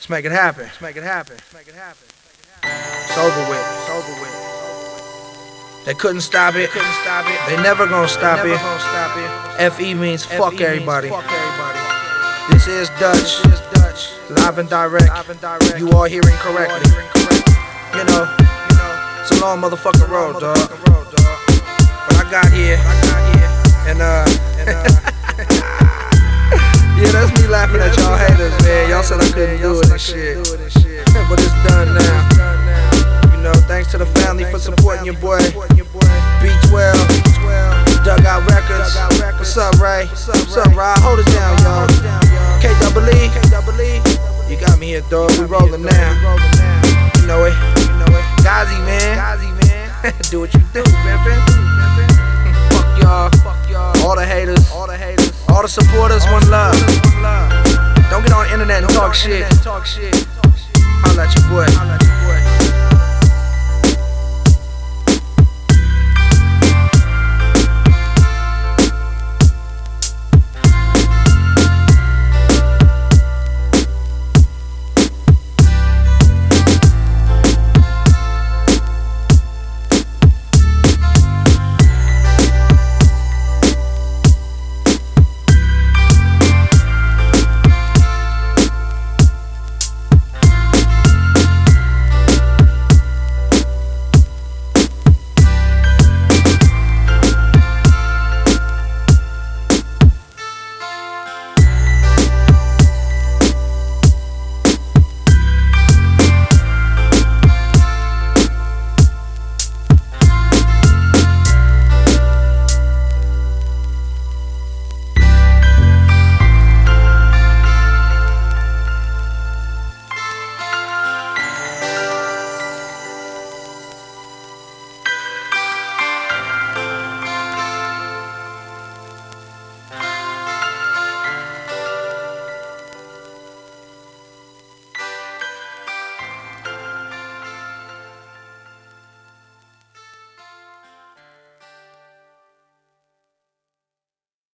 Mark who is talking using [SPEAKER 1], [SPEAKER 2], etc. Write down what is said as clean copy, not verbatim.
[SPEAKER 1] Let's make it happen. Let's make it happen. Let's make it happen. It's over with. It's over with. They couldn't stop it. Couldn't stop it. They never gonna stop it. FE means fuck everybody. This is Dutch. Live and direct. You are hearing correctly. You know, it's a long motherfucking road, dog. But I got here. And yeah, that's me laughing at y'all haters, man. Y'all said I couldn't do it and shit. But it's done now. You know, thanks to the family for supporting your boy. B12, Dugout Records. What's up, Ray? What's up, Rod? Hold it down, y'all. KEE. You got me here, dog. We rolling now. You know it. Gazi, man. Do what you do, pimpin'. Fuck y'all. All the haters. All the supporters, one love. Don't get on the internet and talk shit. Holla at your boy.